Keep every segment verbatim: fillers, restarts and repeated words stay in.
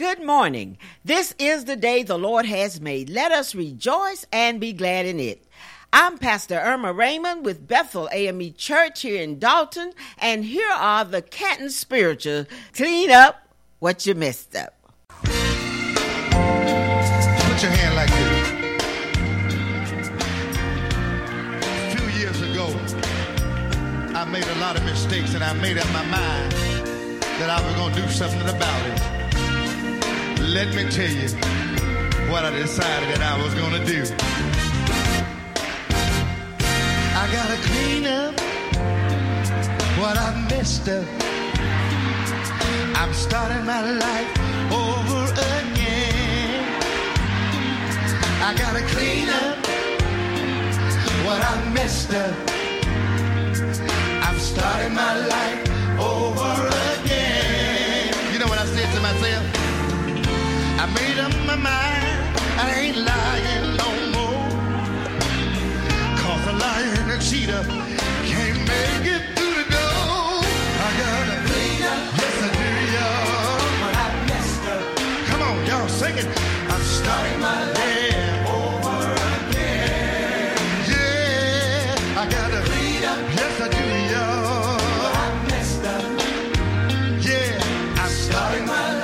Good morning. This is the day the Lord has made. Let us rejoice and be glad in it. I'm Pastor Irma Raymond with Bethel A M E Church here in Dalton, and here are the Canton Spiritual. Clean up what you messed up. Put your hand like this. A few years ago, I made a lot of mistakes, and I made up my mind that I was going to do something about it. Let me tell you what I decided that I was going to do. I got to clean up what I messed up. I'm starting my life over again. I got to clean up what I messed up. I'm starting my life over again. You know what I said to myself? I made up my mind, I ain't lying no more. Cause a liar and a cheater can't make it through the door. I gotta clean up, yes I do, y'all. But I messed up. Come on, y'all sing it. I'm starting my life over again. Yeah, I gotta clean up, yes I do, y'all. But I messed up. Yeah, I'm starting my life.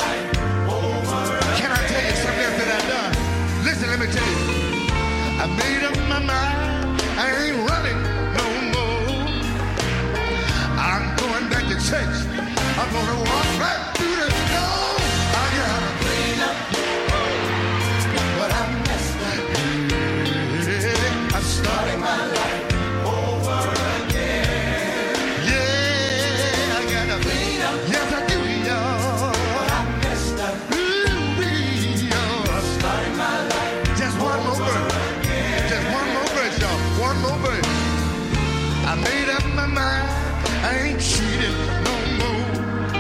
Let me tell you, I made up my mind, I ain't running no more. I'm going back to church, I'm gonna walk right through the door. I gotta clean up what I messed up. Yeah, I'm starting my life over again. Yeah, I gotta clean up. Yes, I do, y'all. What I messed up. Ooh, y'all. I'm starting my life. One more verse. Just one more verse, y'all. One more verse. I made up my mind. I ain't cheating no more.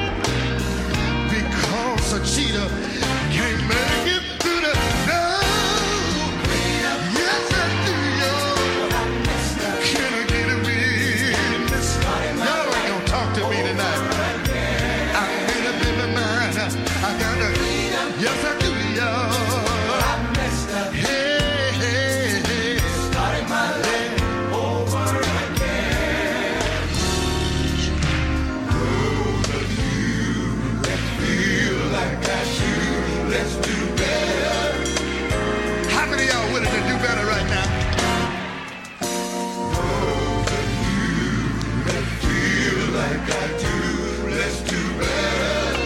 Because a cheater can't make it through the door. Yes, I do, y'all. Can I get a witness? Y'all ain't gonna talk to me tonight. I made up in my mind. I gotta. Yes, I do, y'all. Hey, hey, hey. Starting my life over again. Those of you that feel like I should, let's do better. How many of y'all willing to do better right now? Those of you that feel like I do, let's do better.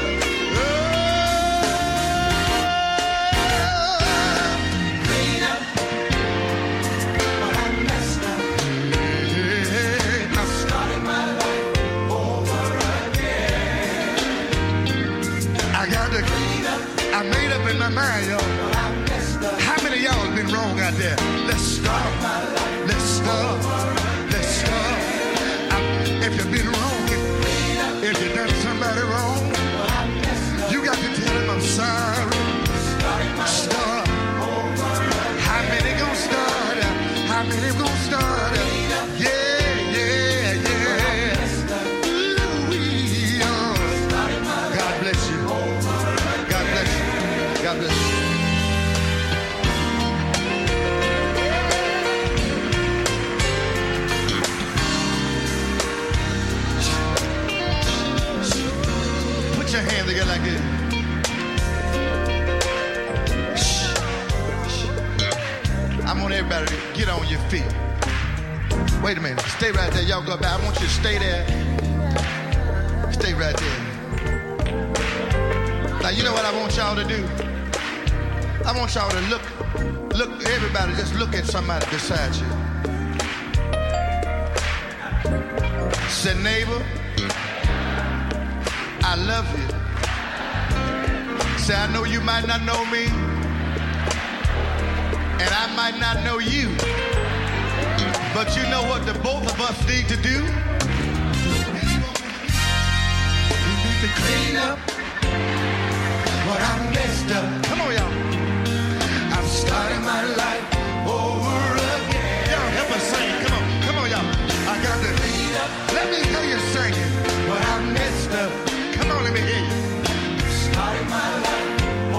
I made up in my mind, y'all. How many of y'all have been wrong out there? Let's start. Let's start. Let's start. I, if you've been wrong, if, if you've done somebody wrong, you got to tell them I'm sorry. Start. How many gonna start? How many gonna start? Yeah, yeah, yeah. Ooh, yeah. God bless you. God bless you. God bless you. Put your hands together like this. I want everybody to get on your feet. Wait a minute. Stay right there. Y'all go back. I want you to stay there. Stay right there. Now, you know what I want y'all to do? I want y'all to look, look, everybody just look at somebody beside you. Say, neighbor, I love you. Say, I know you might not know me, and I might not know you, but you know what the both of us need to do? We need to clean up what I messed up. Come on, y'all. I'm starting my life over again. Y'all help us sing. Come on, come on, y'all. I got to clean up. Let me hear you singing what I messed up. Come on, let me hear you. Starting my life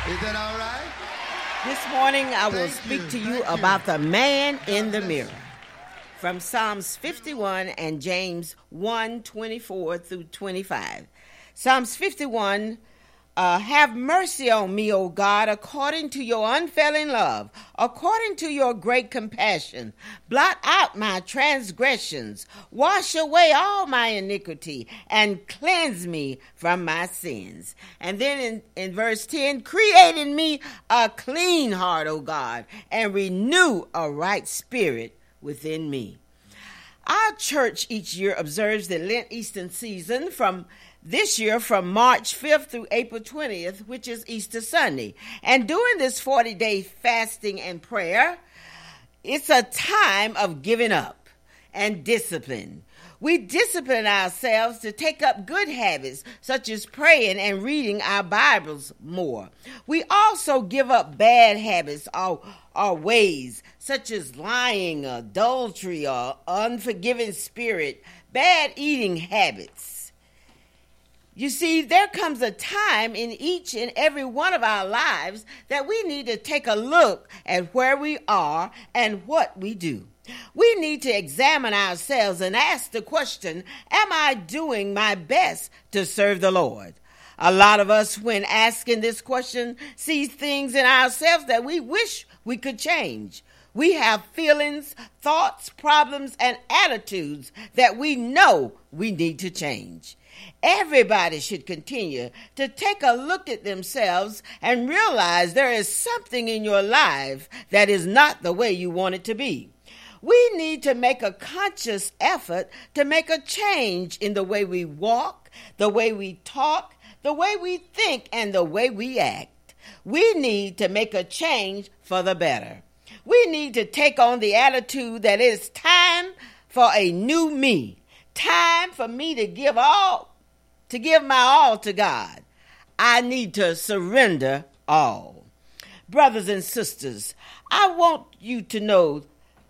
Is that all right? This morning I will Thank speak you, to you thank you. about the man in the bless mirror. you. From Psalms fifty-one and James one, twenty-four through twenty-five. Psalms fifty-one, uh, have mercy on me, O God, according to your unfailing love, according to your great compassion. Blot out my transgressions, wash away all my iniquity, and cleanse me from my sins. And then in, in verse ten, create in me a clean heart, O God, and renew a right spirit within me. Our church each year observes the Lent Eastern season from this year from March fifth through April twentieth, which is Easter Sunday. And during this forty-day fasting and prayer, it's a time of giving up and discipline. We discipline ourselves to take up good habits, such as praying and reading our Bibles more. We also give up bad habits or, or ways, such as lying, adultery, or unforgiving spirit, bad eating habits. You see, there comes a time in each and every one of our lives that we need to take a look at where we are and what we do. We need to examine ourselves and ask the question, am I doing my best to serve the Lord? A lot of us, when asking this question, see things in ourselves that we wish we could change. We have feelings, thoughts, problems, and attitudes that we know we need to change. Everybody should continue to take a look at themselves and realize there is something in your life that is not the way you want it to be. We need to make a conscious effort to make a change in the way we walk, the way we talk, the way we think, and the way we act. We need to make a change for the better. We need to take on the attitude that it's time for a new me, time for me to give all, to give my all to God. I need to surrender all. Brothers and sisters, I want you to know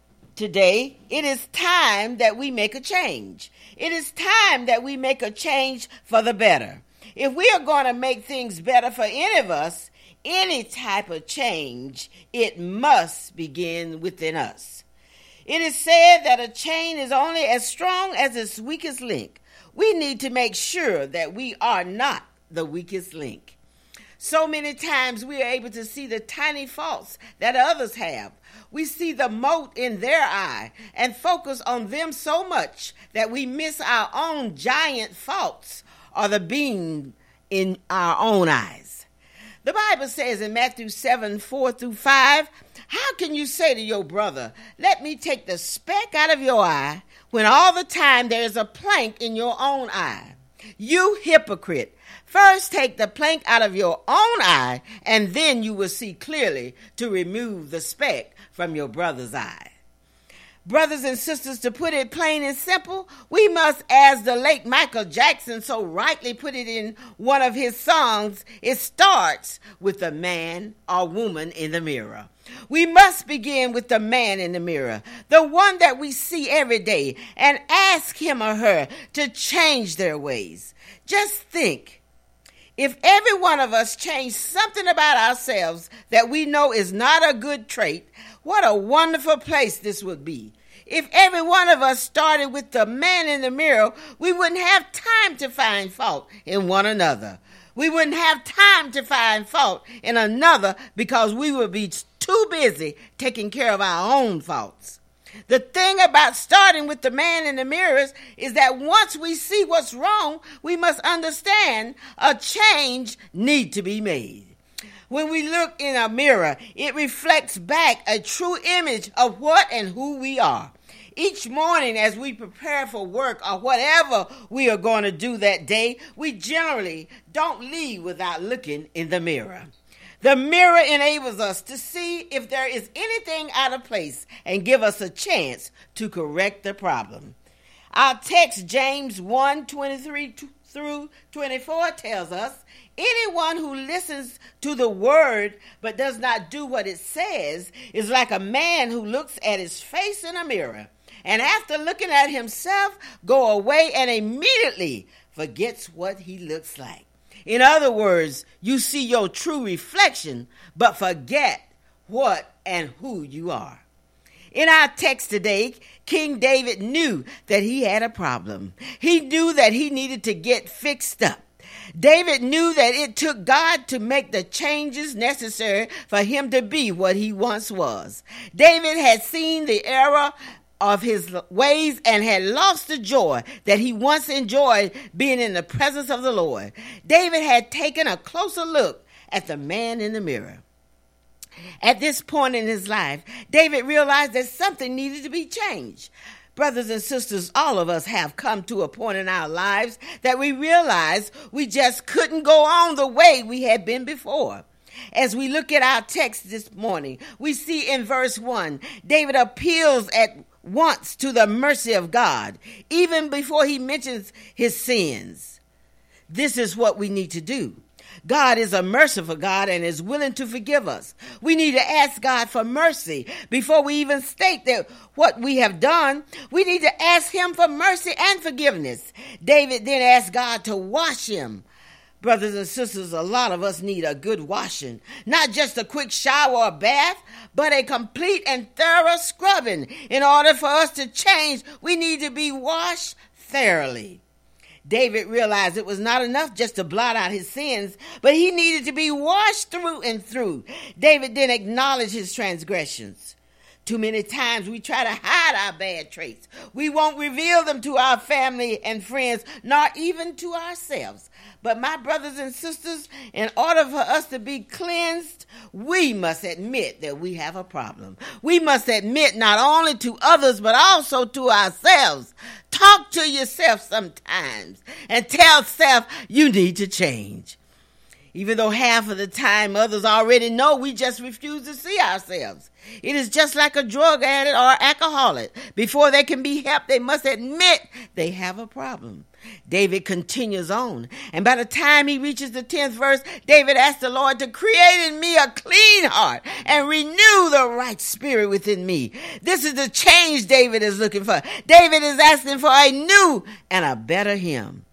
today, it is time that we make a change. It is time that we make a change for the better. If we are going to make things better for any of us, any type of change, it must begin within us. It is said that a chain is only as strong as its weakest link. We need to make sure that we are not the weakest link. So many times we are able to see the tiny faults that others have. We see the mote in their eye and focus on them so much that we miss our own giant faults or the beam in our own eyes. The Bible says in Matthew seven, four through five, how can you say to your brother, let me take the speck out of your eye, when all the time there is a plank in your own eye? You hypocrite. First take the plank out of your own eye, and then you will see clearly to remove the speck from your brother's eye. Brothers and sisters, to put it plain and simple, we must, as the late Michael Jackson so rightly put it in one of his songs, it starts with the man or woman in the mirror. We must begin with the man in the mirror, the one that we see every day, and ask him or her to change their ways. Just think. If every one of us changed something about ourselves that we know is not a good trait, what a wonderful place this would be. If every one of us started with the man in the mirror, we wouldn't have time to find fault in one another. We wouldn't have time to find fault in another because we would be too busy taking care of our own faults. The thing about starting with the man in the mirrors is that once we see what's wrong, we must understand a change need to be made. When we look in a mirror, it reflects back a true image of what and who we are. Each morning as we prepare for work or whatever we are going to do that day, we generally don't leave without looking in the mirror. The mirror enables us to see if there is anything out of place and give us a chance to correct the problem. Our text, James one, twenty-three through twenty-four, tells us, anyone who listens to the word but does not do what it says is like a man who looks at his face in a mirror, and after looking at himself, go away and immediately forgets what he looks like. In other words, you see your true reflection, but forget what and who you are. In our text today, King David knew that he had a problem. He knew that he needed to get fixed up. David knew that it took God to make the changes necessary for him to be what he once was. David had seen the error of his ways and had lost the joy that he once enjoyed being in the presence of the Lord. David had taken a closer look at the man in the mirror. At this point in his life, David realized that something needed to be changed. Brothers and sisters, all of us have come to a point in our lives that we realize we just couldn't go on the way we had been before. As we look at our text this morning, we see in verse one, David appeals at once to the mercy of God, even before he mentions his sins. This is what we need to do. God is a merciful God and is willing to forgive us. We need to ask God for mercy before we even state that what we have done. We need to ask him for mercy and forgiveness. David then asked God to wash him. Brothers and sisters, a lot of us need a good washing. Not just a quick shower or bath, but a complete and thorough scrubbing. In order for us to change, we need to be washed thoroughly. David realized it was not enough just to blot out his sins, but he needed to be washed through and through. David then acknowledged his transgressions. Too many times we try to hide our bad traits. We won't reveal them to our family and friends, nor even to ourselves. But my brothers and sisters, in order for us to be cleansed, we must admit that we have a problem. We must admit not only to others, but also to ourselves. Talk to yourself sometimes and tell self you need to change. Even though half of the time others already know, we just refuse to see ourselves. It is just like a drug addict or alcoholic. Before they can be helped, they must admit they have a problem. David continues on, and by the time he reaches the tenth verse, David asks the Lord to create in me a clean heart and renew the right spirit within me. This is the change David is looking for. David is asking for a new and a better him.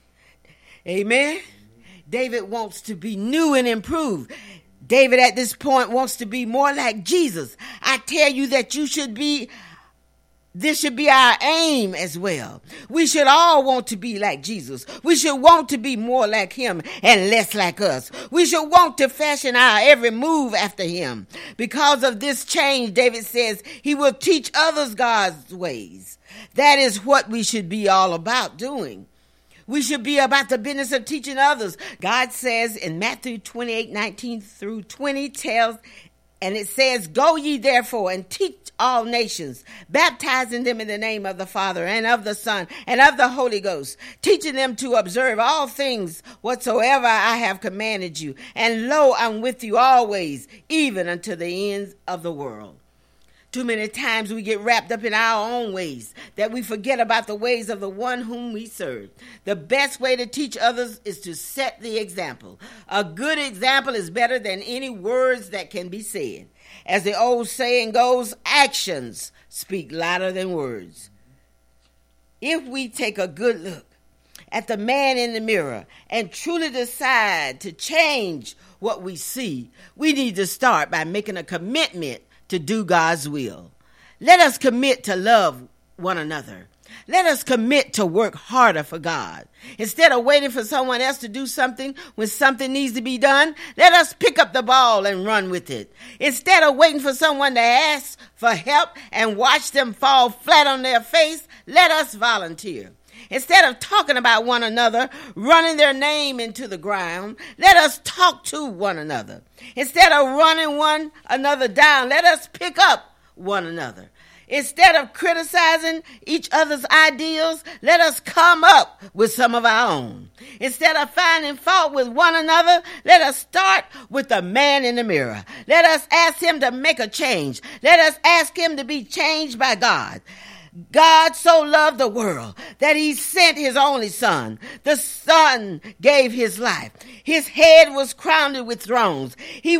Amen. David wants to be new and improved. David at this point wants to be more like Jesus. I tell you that you should be, this should be our aim as well. We should all want to be like Jesus. We should want to be more like him and less like us. We should want to fashion our every move after him. Because of this change, David says he will teach others God's ways. That is what we should be all about doing. We should be about the business of teaching others. God says in Matthew twenty-eight, nineteen through twenty, tells, and it says, "Go ye therefore and teach all nations, baptizing them in the name of the Father and of the Son and of the Holy Ghost, teaching them to observe all things whatsoever I have commanded you. And lo, I'm with you always, even unto the ends of the world." Too many times we get wrapped up in our own ways that we forget about the ways of the one whom we serve. The best way to teach others is to set the example. A good example is better than any words that can be said. As the old saying goes, actions speak louder than words. If we take a good look at the man in the mirror and truly decide to change what we see, we need to start by making a commitment to do God's will. Let us commit to love one another. Let us commit to work harder for God. Instead of waiting for someone else to do something when something needs to be done, let us pick up the ball and run with it. Instead of waiting for someone to ask for help and watch them fall flat on their face, let us volunteer. Instead of talking about one another, running their name into the ground, let us talk to one another. Instead of running one another down, let us pick up one another. Instead of criticizing each other's ideals, let us come up with some of our own. Instead of finding fault with one another, let us start with the man in the mirror. Let us ask him to make a change. Let us ask him to be changed by God. God so loved the world that he sent his only son. The son gave his life. His head was crowned with thrones. He was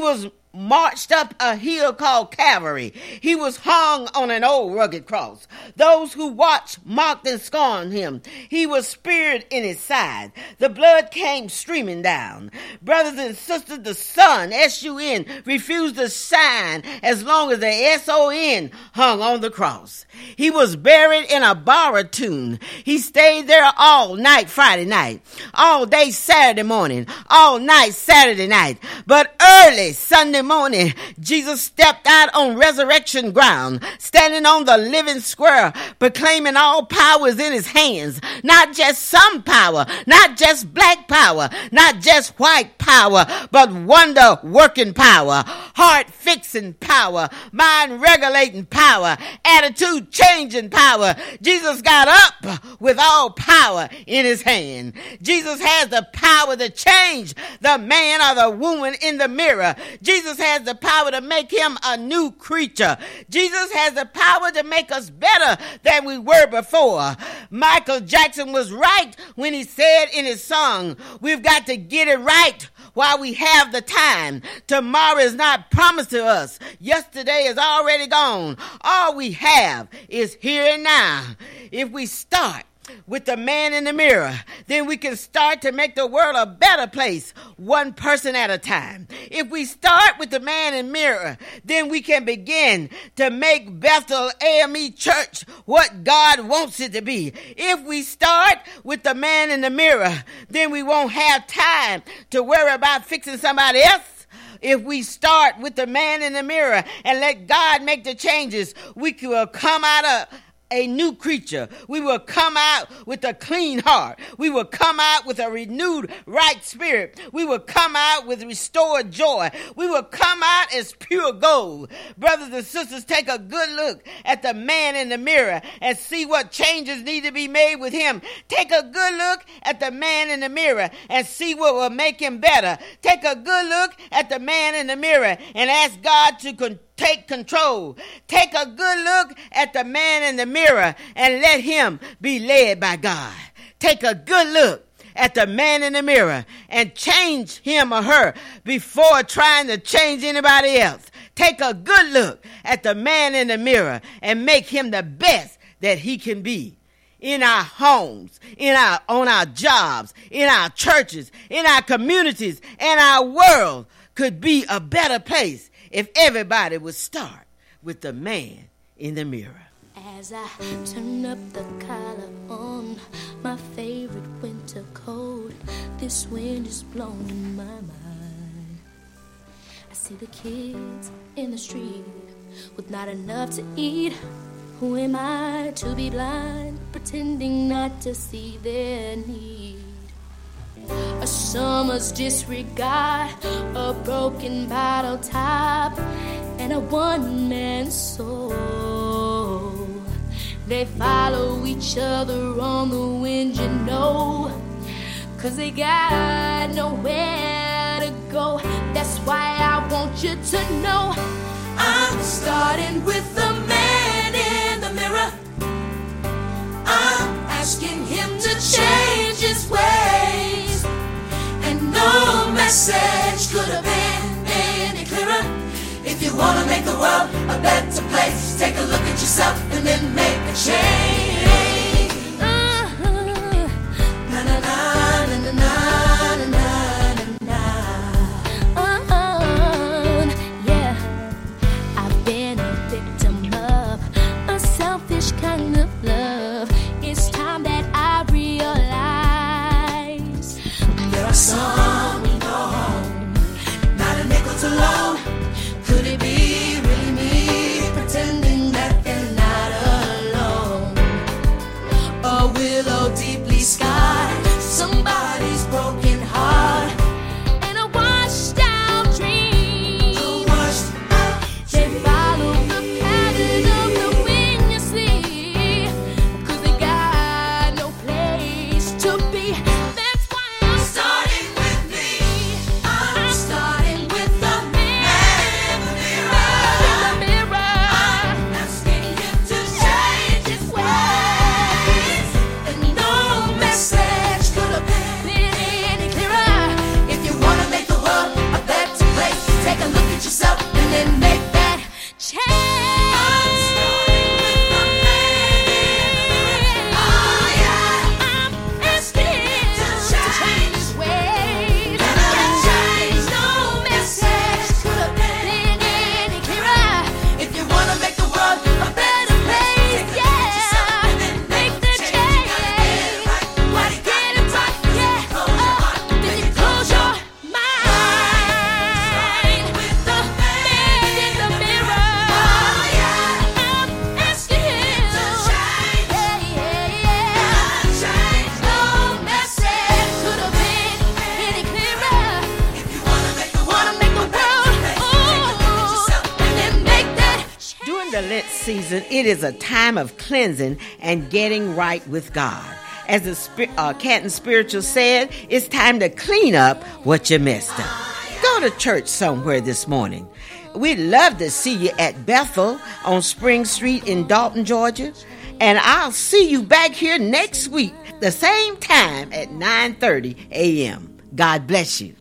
marched up a hill called Calvary. He was hung on an old rugged cross. Those who watched mocked and scorned him. He was speared in his side. The blood came streaming down. Brothers and sisters, the sun, S U N, refused to shine as long as the S O N hung on the cross. He was buried in a borrowed tomb. He stayed there all night Friday night, all day Saturday morning, all night Saturday night. But early Sunday morning, Jesus stepped out on resurrection ground, standing on the living square, proclaiming all power is in his hands. Not just some power, not just black power, not just white power, but wonder working power, heart fixing power, mind regulating power, attitude changing power. Jesus got up with all power in his hand. Jesus has the power to change the man or the woman in the mirror. Jesus has the power to make him a new creature. Jesus has the power to make us better than we were before. Michael Jackson was right when he said in his song, we've got to get it right while we have the time. Tomorrow is not promised to us. Yesterday is already gone. All we have is here and now. If we start with the man in the mirror, then we can start to make the world a better place, one person at a time. If we start with the man in the mirror, then we can begin to make Bethel A M E Church what God wants it to be. If we start with the man in the mirror, then we won't have time to worry about fixing somebody else. If we start with the man in the mirror and let God make the changes, we will come out of a new creature. We will come out with a clean heart. We will come out with a renewed right spirit. We will come out with restored joy. We will come out as pure gold. Brothers and sisters, take a good look at the man in the mirror and see what changes need to be made with him. Take a good look at the man in the mirror and see what will make him better. Take a good look at the man in the mirror and ask God to continue Take control. Take a good look at the man in the mirror and let him be led by God. Take a good look at the man in the mirror and change him or her before trying to change anybody else. Take a good look at the man in the mirror and make him the best that he can be. In our homes, in our on our jobs, in our churches, in our communities, and our world could be a better place if everybody would start with the man in the mirror. As I turn up the collar on my favorite winter coat, this wind is blowing my mind. I see the kids in the street with not enough to eat. Who am I to be blind, pretending not to see their need? A summer's disregard, a broken bottle top, and a one-man soul. They follow each other on the wind, you know, 'cause they got nowhere to go. That's why I want you to know I'm starting with the man in the mirror. I'm asking him to change his ways. No message could have been any clearer. If you want to make the world a better place, take a look at yourself and then make a change. Uh-huh. Na na na na na na na na. Uh-huh. Yeah, I've been a victim of a selfish kind of love. It's time that I realize there are some we know, not a nickel to loan. Could it be really me pretending that they're not alone? the Lent season, it is a time of cleansing and getting right with God. As the uh, Canton Spiritual said, it's time to clean up what you messed up. Go to church somewhere this morning. We'd love to see you at Bethel on Spring Street in Dalton, Georgia. And I'll see you back here next week, the same time at nine thirty a.m. God bless you.